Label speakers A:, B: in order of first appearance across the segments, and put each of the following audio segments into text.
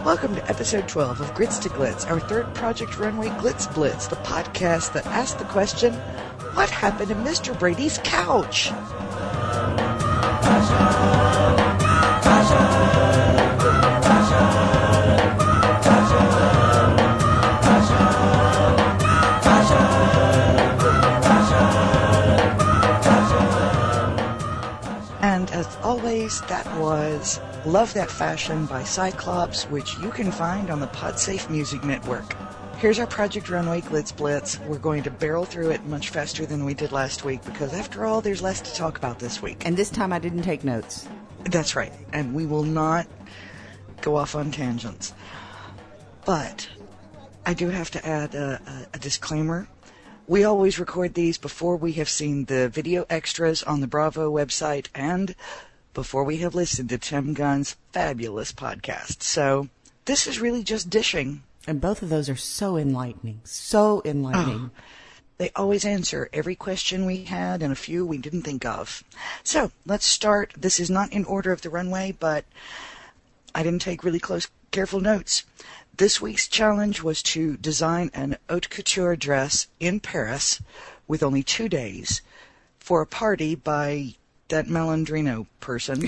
A: Welcome to episode 12 of Grits to Glitz, our third Project Runway Glitz Blitz, the podcast that asks the question, what happened to Mr. Brady's couch? And as always, that was Love That Fashion by Cyclops, which you can find on the Podsafe Music Network. Here's our Project Runway Glitz Blitz. We're going to barrel through it much faster than we did last week because, after all, there's less to talk about this week.
B: And this time I didn't take notes.
A: That's right. And we will not go off on tangents. But I do have to add a disclaimer. We always record these before we have seen the video extras on the Bravo website and before we have listened to Tim Gunn's fabulous podcast. So this is really just dishing.
B: And both of those are so enlightening. So enlightening.
A: Oh, they always answer every question we had and a few we didn't think of. So let's start. This is not in order of the runway, but I didn't take really close, careful notes. This week's challenge was to design an haute couture dress in Paris with only 2 days for a party by that Malandrino person.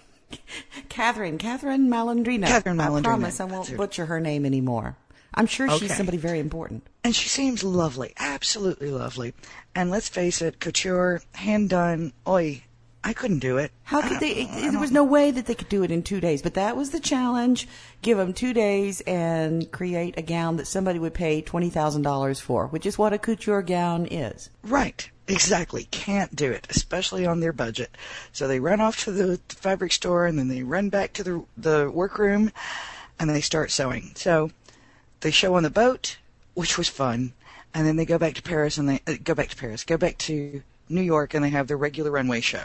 B: Catherine Malandrino.
A: Catherine Malandrino.
B: I promise I won't butcher her name anymore. I'm sure she's somebody very important.
A: And she seems lovely, absolutely lovely. And let's face it, couture, hand done, oi, I couldn't do it.
B: How could they? There was no way that they could do it in 2 days. But that was the challenge. Give them 2 days and create a gown that somebody would pay $20,000 for, which is what a couture gown is.
A: Right. Exactly. Can't do it, especially on their budget. So they run off to the fabric store and then they run back to the workroom and they start sewing. So they show on the boat, which was fun. And then they go back to Paris and go back to New York and they have their regular runway show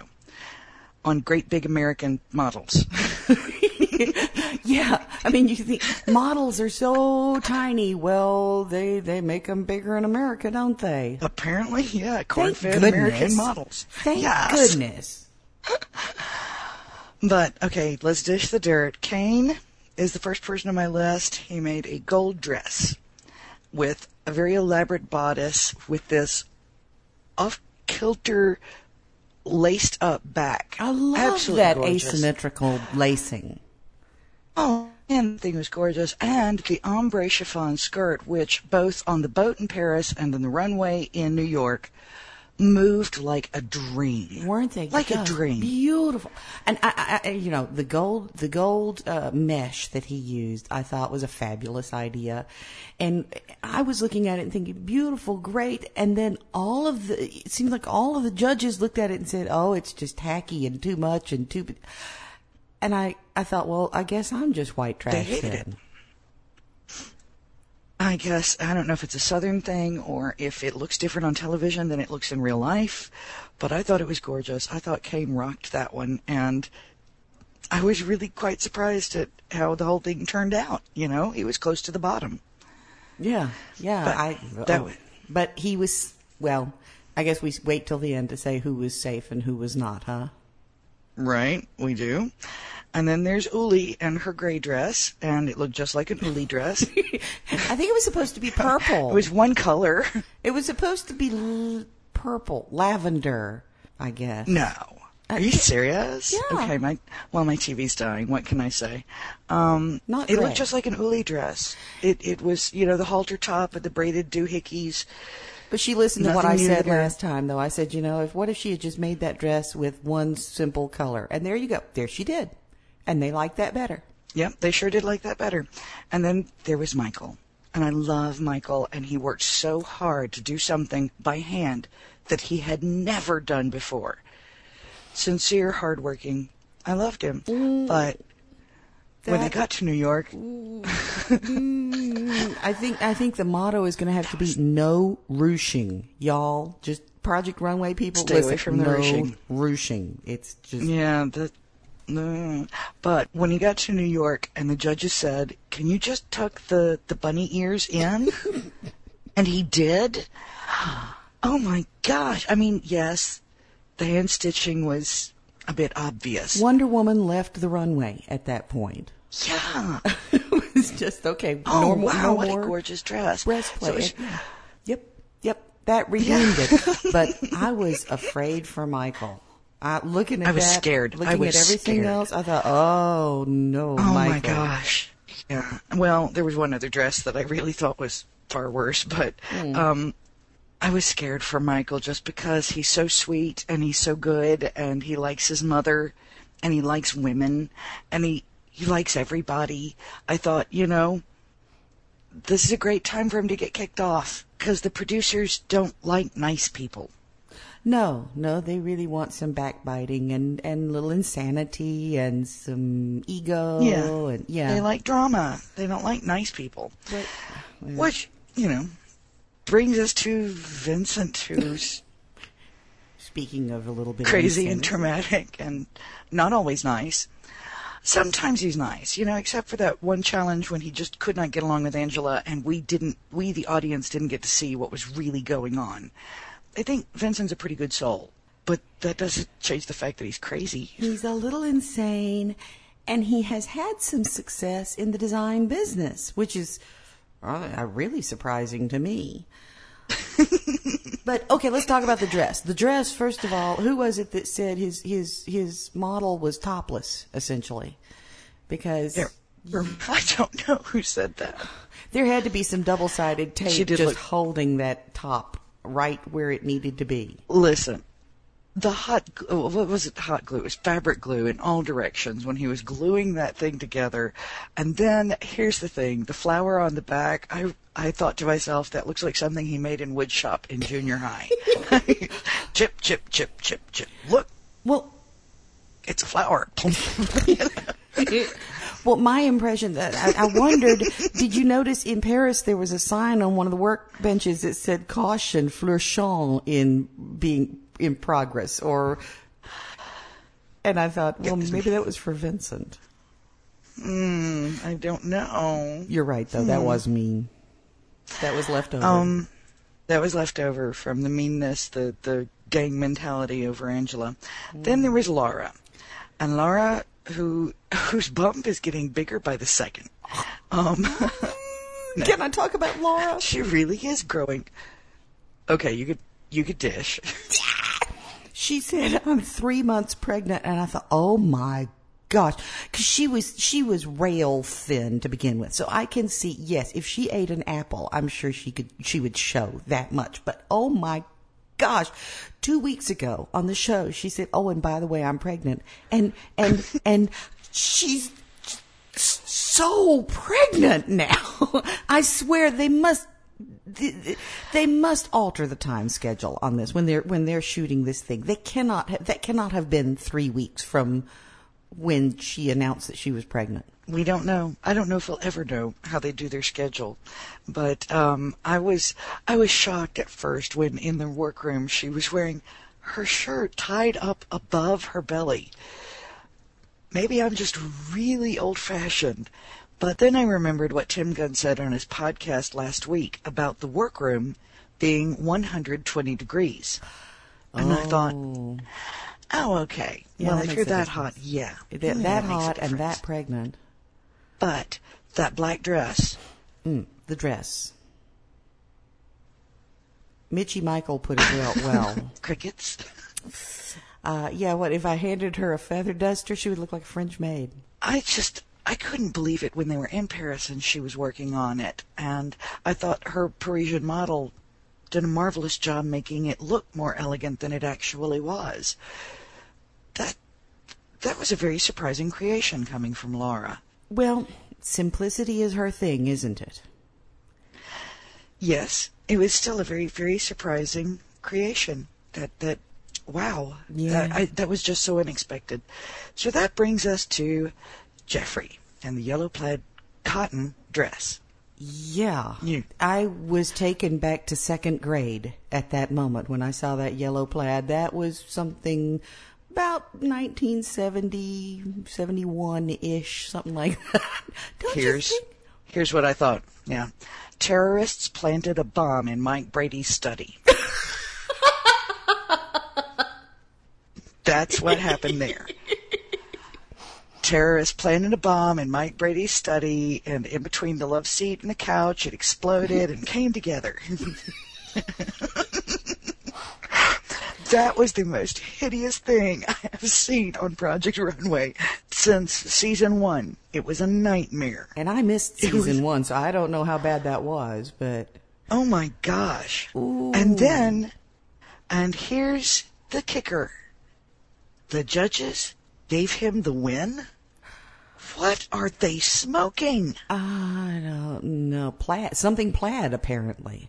A: on great big American models.
B: Yeah, I mean, you think models are so tiny. Well, they make them bigger in America, don't they?
A: Apparently, yeah, corn-fed American models.
B: Thank goodness.
A: But, okay, let's dish the dirt. Kane is the first person on my list. He made a gold dress with a very elaborate bodice with this off-kilter laced up back.
B: I love
A: Absolutely
B: that
A: gorgeous.
B: Asymmetrical lacing.
A: Oh, and the thing was gorgeous. And the ombre chiffon skirt, which both on the boat in Paris and on the runway in New York moved like a dream.
B: Weren't they?
A: Like a dream.
B: Beautiful. And I the gold mesh that he used, I thought was a fabulous idea. And I was looking at it and thinking, beautiful, great. And then it seemed like all of the judges looked at it and said, oh, it's just tacky and too much and too. And I thought, well, I guess I'm just white trash.
A: They hated it. I guess, I don't know if it's a Southern thing or if it looks different on television than it looks in real life, but I thought it was gorgeous. I thought Kane rocked that one, and I was really quite surprised at how the whole thing turned out. You know, he was close to the bottom.
B: Yeah. But he was, well, I guess we wait till the end to say who was safe and who was not, huh?
A: Right, we do. And then there's Uli and her gray dress, and it looked just like an Uli dress.
B: I think it was supposed to be purple.
A: It was one color.
B: It was supposed to be purple, lavender, I guess.
A: No. Are you serious?
B: Yeah.
A: Okay, my TV's dying. What can I say?
B: Not
A: it
B: red.
A: looked just like an Uli dress. It was, the halter top and the braided doohickeys.
B: But she listened to what I said
A: there.
B: last time, though. I said, what if she had just made that dress with one simple color? And there you go. There she did. And they liked that better.
A: Yep, they sure did like that better. And then there was Michael. And I love Michael, and he worked so hard to do something by hand that he had never done before. Sincere, hardworking. I loved him. But when they got to New York...
B: I think the motto is going to have to be no ruching, y'all. Just Project Runway people,
A: stay away from the ruching.
B: Ruching. It's just...
A: Yeah, but when he got to New York and the judges said, can you just tuck the bunny ears in? And he did? Oh my gosh. I mean, yes, the hand stitching was a bit obvious.
B: Wonder Woman left the runway at that point.
A: Yeah.
B: was just okay.
A: Oh,
B: Normal,
A: wow,
B: no
A: what
B: more
A: a gorgeous dress.
B: breastplate.
A: So
B: Yep. That redeemed it. But I was afraid for Michael. Looking at
A: I was
B: that,
A: scared.
B: looking
A: I was
B: at everything
A: scared.
B: else, I thought, oh no,
A: Oh
B: Michael.
A: my gosh. Yeah. Well, there was one other dress that I really thought was far worse, but I was scared for Michael just because he's so sweet and he's so good and he likes his mother and he likes women and he likes everybody. I thought, this is a great time for him to get kicked off because the producers don't like nice people.
B: No, they really want some backbiting and little insanity and some ego.
A: They like drama. They don't like nice people.
B: But,
A: Which, brings us to Vincent, who's
B: speaking of a little bit
A: crazy
B: of
A: and traumatic and not always nice. Sometimes he's nice, except for that one challenge when he just could not get along with Angela and we, the audience, didn't get to see what was really going on. I think Vincent's a pretty good soul, but that doesn't change the fact that he's crazy.
B: He's a little insane, and he has had some success in the design business, which is really surprising to me. But, okay, let's talk about the dress. The dress, first of all, who was it that said his model was topless, essentially? Because...
A: I don't know who said that.
B: There had to be some double-sided tape just
A: look...
B: holding that top right where it needed to be.
A: Listen, what was it? Hot glue. It was fabric glue in all directions when he was gluing that thing together. And then here's the thing: the flower on the back. I thought to myself, that looks like something he made in wood shop in junior high. Chip, chip, chip, chip, chip. Look,
B: well,
A: it's a flower.
B: Well, my impression that I wondered, did you notice in Paris there was a sign on one of the workbenches that said "Caution, fleur-chant in being in progress," and I thought, well, maybe that was for Vincent.
A: I don't know.
B: You're right, though. That was mean. That was left over.
A: That was left over from the meanness, the gang mentality over Angela. Then there was Laura, and Laura, whose bump is getting bigger by the second.
B: Can I talk about Laura?
A: She really is growing. Okay, you could dish.
B: She said, "I'm 3 months pregnant," and I thought, oh my gosh, because she was rail thin to begin with. So I can see, yes, if she ate an apple, I'm sure she would show that much. But oh my gosh, 2 weeks ago on the show, she said, "Oh, and by the way, I'm pregnant," and she's so pregnant now. I swear they must alter the time schedule on this when they're shooting this thing. That cannot have been 3 weeks from when she announced that she was pregnant.
A: We don't know. I don't know if we'll ever know how they do their schedule. But I was shocked at first when in the workroom she was wearing her shirt tied up above her belly. Maybe I'm just really old-fashioned. But then I remembered what Tim Gunn said on his podcast last week about the workroom being 120 degrees. And I thought, oh, okay.
B: Yeah,
A: well,
B: that
A: if
B: makes
A: you're
B: a
A: that
B: difference.
A: hot, yeah.
B: That
A: makes a
B: hot and
A: difference.
B: that pregnant.
A: But that black dress.
B: The dress. Mitchie Michael put it well.
A: Crickets.
B: What if I handed her a feather duster, she would look like a French maid.
A: I couldn't believe it when they were in Paris and she was working on it. And I thought her Parisian model did a marvelous job making it look more elegant than it actually was. That was a very surprising creation coming from Laura.
B: Well, simplicity is her thing, isn't it?
A: Yes, it was still a very, very surprising creation. Wow.
B: Yeah.
A: That was just so unexpected. So that brings us to Jeffrey and the yellow plaid cotton dress.
B: Yeah. I was taken back to second grade at that moment when I saw that yellow plaid. That was something about 1970, 71-ish, something like that. Don't you think?
A: Here's what I thought. Yeah. Terrorists planted a bomb in Mike Brady's study. That's what happened there. terrorists planted a bomb in Mike Brady's study, and in between the love seat and the couch, it exploded and came together. That was the most hideous thing I have seen on Project Runway since season 1. It was a nightmare.
B: And I missed season 1, so I don't know how bad that was, but...
A: Oh my gosh.
B: Ooh.
A: And here's the kicker. The judges gave him the win? What are they smoking?
B: I don't know. Plaid. Something plaid, apparently.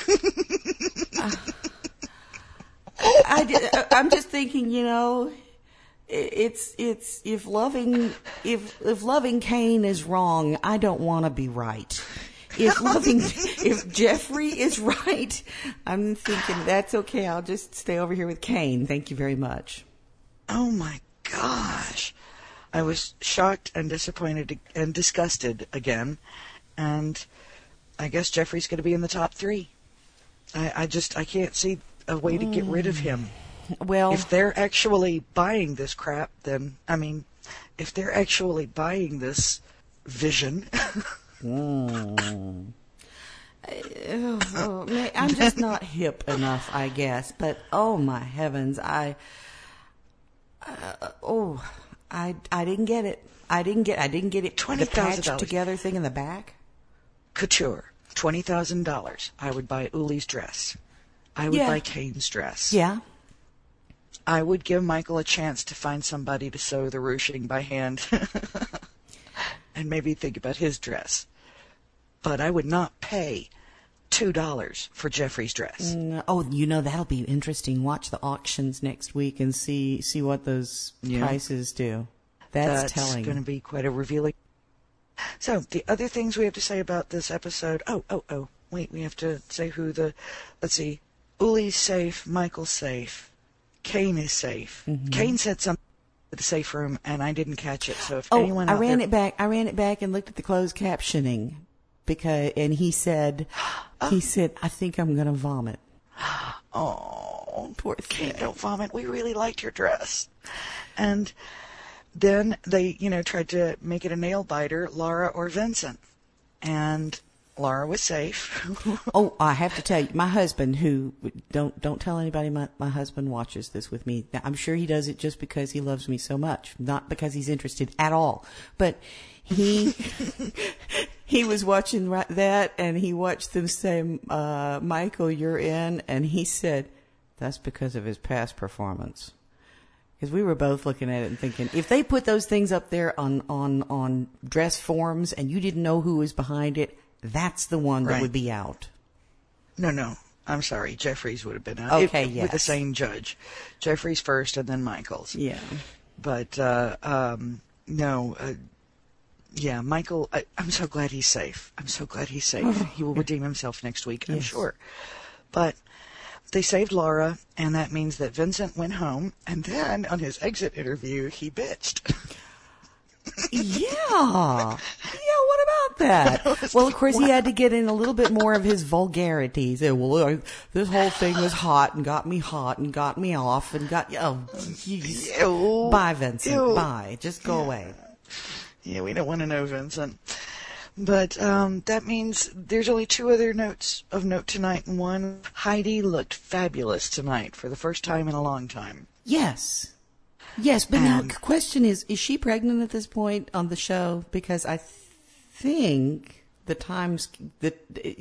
B: I'm just thinking, it's if loving Kane is wrong, I don't want to be right. If Jeffrey is right, I'm thinking that's okay. I'll just stay over here with Kane. Thank you very much.
A: Oh my gosh. I was shocked and disappointed and disgusted again. And I guess Jeffrey's going to be in the top 3. I can't see a way to get rid of him.
B: Well,
A: if they're actually buying this crap, then, if they're actually buying this vision.
B: I'm just not hip enough, I guess. But oh my heavens, I didn't get it. I didn't get it. The patched together thing in the back.
A: Couture, $20,000. I would buy Uli's dress. I would buy Kane's dress.
B: Yeah.
A: I would give Michael a chance to find somebody to sew the ruching by hand and maybe think about his dress. But I would not pay $2 for Jeffrey's dress.
B: Oh, that'll be interesting. Watch the auctions next week and see what those prices do. That's telling.
A: That's going to be quite a revealing. So, the other things we have to say about this episode. Wait, we have to say let's see. Uli's safe, Michael's safe, Kane is safe. Mm-hmm. Kane said something in the safe room, and I didn't catch it. So if anyone
B: I ran it back and looked at the closed captioning and he said, I think I'm going to vomit.
A: Oh,
B: poor thing.
A: Kane, don't vomit. We really liked your dress. And then they, tried to make it a nail biter, Laura or Vincent, and Laura was safe.
B: Oh, I have to tell you, my husband, who don't tell anybody my husband watches this with me. I'm sure he does it just because he loves me so much, not because he's interested at all. But he was watching that, and he watched them say, "Michael, you're in," and he said, "That's because of his past performance." Because we were both looking at it and thinking, if they put those things up there on dress forms and you didn't know who was behind it, that's the one that would be out. No. I'm sorry. Jeffrey's would have been out. Okay, yes.
A: With the same judge. Jeffrey's first and then Michael's.
B: Yeah.
A: But, no. Yeah, Michael, I'm so glad he's safe. He will redeem himself next week, I'm sure. But they saved Laura, and that means that Vincent went home, and then on his exit interview, he bitched.
B: Yeah, what about that? Well, of course, he had to get in a little bit more of his vulgarity. He said, well, this whole thing was hot and got me off and got, bye, Vincent, bye. Just go away.
A: Yeah, we don't want to know, Vincent. But that means there's only 2 other notes of note tonight. And one, Heidi looked fabulous tonight for the first time in a long time.
B: Yes, but now the question is she pregnant at this point on the show? Because I think the times the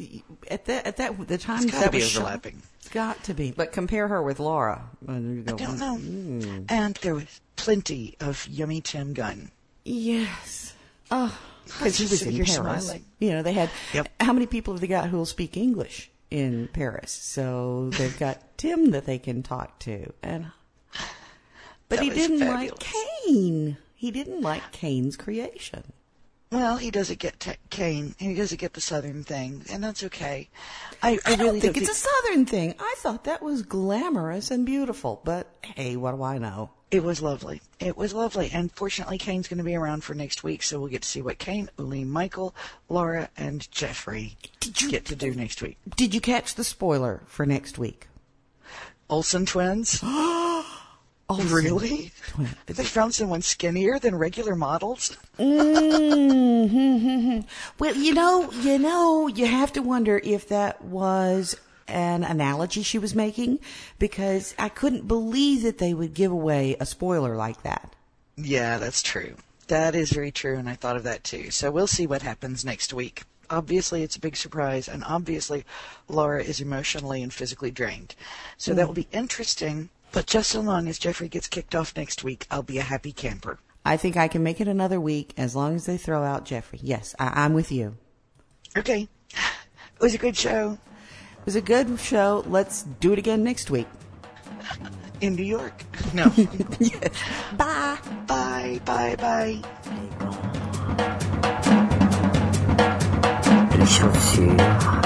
B: times that was
A: overlapping.
B: It's got to be. But compare her with Laura. And you go,
A: I don't know. And there was plenty of yummy Tim Gunn.
B: Yes. Oh, because he was in Paris.
A: Smiling.
B: They had how many people have they got who will speak English in Paris? So they've got Tim that they can talk to, but he didn't like Kane. He didn't like Kane's creation.
A: Well, he doesn't get Kane, and he doesn't get the Southern thing, and that's okay. I
B: really
A: don't
B: think it's a Southern thing. I thought that was glamorous and beautiful, but hey, what do I know?
A: It was lovely. And fortunately, Kane's going to be around for next week, so we'll get to see what Kane, Uli, Michael, Laura, and Jeffrey get to do next week.
B: Did you catch the spoiler for next week?
A: Olsen twins?
B: Also,
A: Really? They found someone skinnier than regular models?
B: Mm-hmm. Well, you have to wonder if that was an analogy she was making, because I couldn't believe that they would give away a spoiler like that.
A: Yeah, that's true. That is very true, and I thought of that too. So we'll see what happens next week. Obviously, it's a big surprise, and obviously, Laura is emotionally and physically drained. So that will be interesting, but just so long as Jeffrey gets kicked off next week, I'll be a happy camper.
B: I think I can make it another week as long as they throw out Jeffrey. Yes, I'm with you.
A: Okay. It was a good show.
B: It was a good show. Let's do it again next week.
A: In New York. No.
B: Yes. Bye.
A: Bye, bye, bye.
C: Les chaussures.